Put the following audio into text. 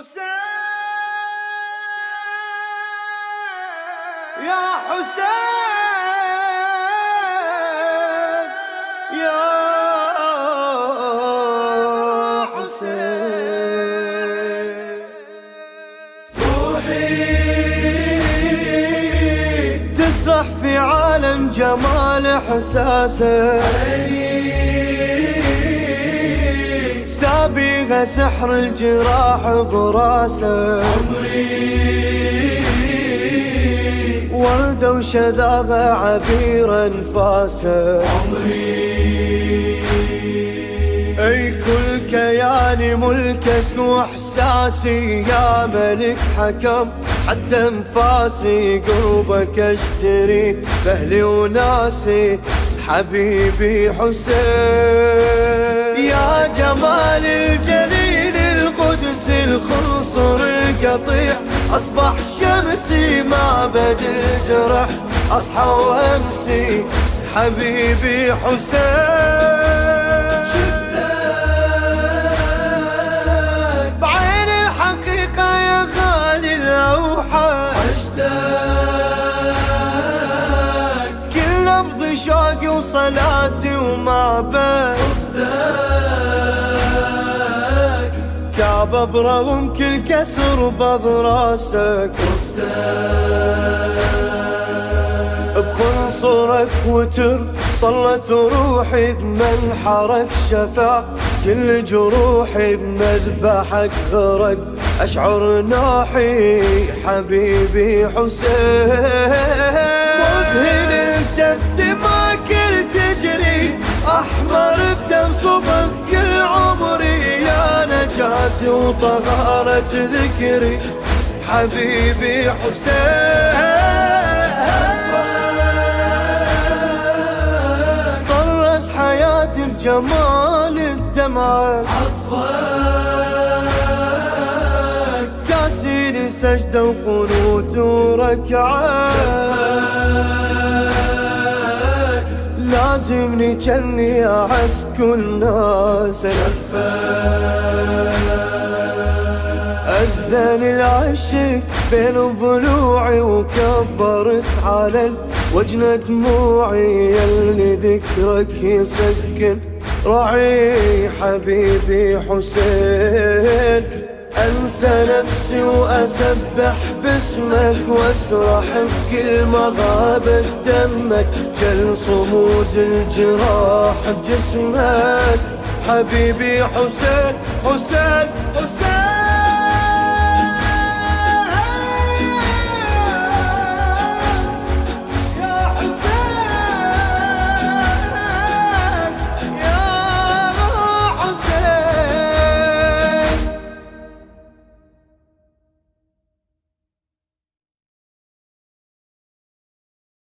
حسين يا حسين يا حسين، روحي تسرح في عالم جمال إحساسه، سابقة سحر الجراح براسه، وردة وشذاغة عبير انفاسه، اي كل كياني ملكك واحساسي يا ملك حكم، حتى انفاسي قربك اشتري باهلي وناسي حبيبي حسين، يا جمال الجليل القدس الخنصر القطيع، أصبح شمسي معبد الجرح، أصحى وأمسي حبيبي حسين، شفتك بعين الحقيقة يا غالي الأوحى، عشتك كل لفظ شوقي وصلاتي ومعبد، كعبة برغم كل كسر بضراسك، بخنصرك وتر صلت روحي بمنحرك، شفع كل جروحي بمذبحك غرق، أشعر ناحي حبيبي حسين، مذهل التبت ما كل تجري، أحمر بدم صبك كل عمري، يا نجاتي وطهارة ذكري حبيبي حسين، طرس حياتي بجمال الدمعة، عطفك كاسيني سجدة وقنوت وركعات، لازمني جني أعز كل ناس، أذن العشق بين ضلوعي وكبرت على وجن دموعي، يلي ذكرك يسكن رعي حبيبي حسين، أنسى نفسي وأسبح باسمك واسرح بكل مغابة دمك، جل صمود الجراح بجسمك حبيبي حسين حسين حسين.